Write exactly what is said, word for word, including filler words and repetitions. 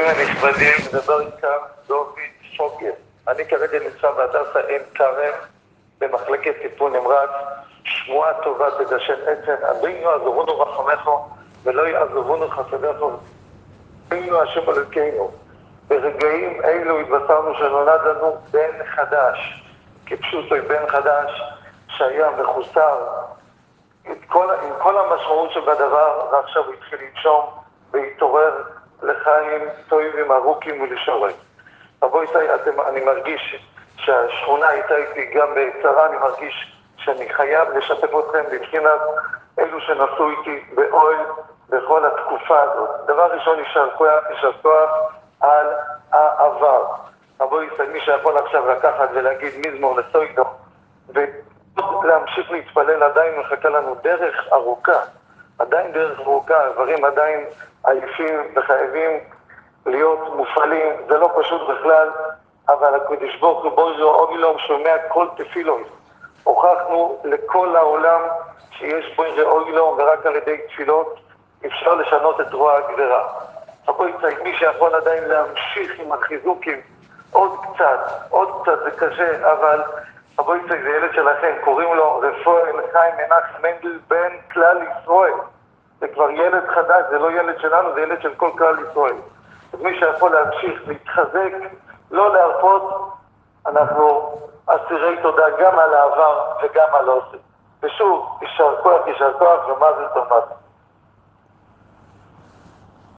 הנכבדים, מדבר איתם דוד פוגל. אני כרגע נמצא בהדסה עין כרם, במחלקת טיפול נמרץ. שמועה טובה תדשן עצם, אבינו יעזבונו רחמך ולא יעזבונו חסדיך. אבינו השם אלוקינו. ברגעים אלו התבשרנו שנולד לנו בן חדש, כפשוטו בן חדש שהיה מחוסר עם כל, עם כל המשמעות שבדבר, ועכשיו הוא התחיל לנשום והתעורר לחיים טובים ארוכים ולשורת. רבו איתי, אתם, אני מרגיש שהשכונה הייתה איתי גם בצרה, אני מרגיש שאני חייב לשתף אתכם מבחינת אלו שנסעו איתי באוהל בכל התקופה הזאת. דבר ראשון, יישר כוח, יישר כוח על העבר. רבו איתי, מי שיכול עכשיו לקחת ולהגיד מזמור לסוידו ולהמשיך להתפלל, עדיין מחכה לנו דרך ארוכה, עדיין דרך ארוכה, הדברים עדיין עייפים וחייבים להיות מופעלים, זה לא פשוט בכלל, אבל הקדוש ברוך הוא בוזו אוגילום שומע כל תפילות. הוכחנו לכל העולם שיש בו אוגילום, ורק על ידי תפילות אפשר לשנות את רוע הגזרה. רבו יצא, מי שיכול עדיין להמשיך עם החיזוקים עוד קצת, עוד קצת, זה קשה, אבל רבו יצא, זה ילד שלכם, קוראים לו רפואל חיים מנחם מנדל בן כלל ישראל. זה כבר ילד חדש, זה לא ילד שלנו, זה ילד של כל כלל ישראל. אז מי שיכול להמשיך להתחזק, לא להרפות, אנחנו אסירי תודה גם על העבר וגם על העושה. ושוב, יישר כוח, יישר כוח, ומה זה טוב.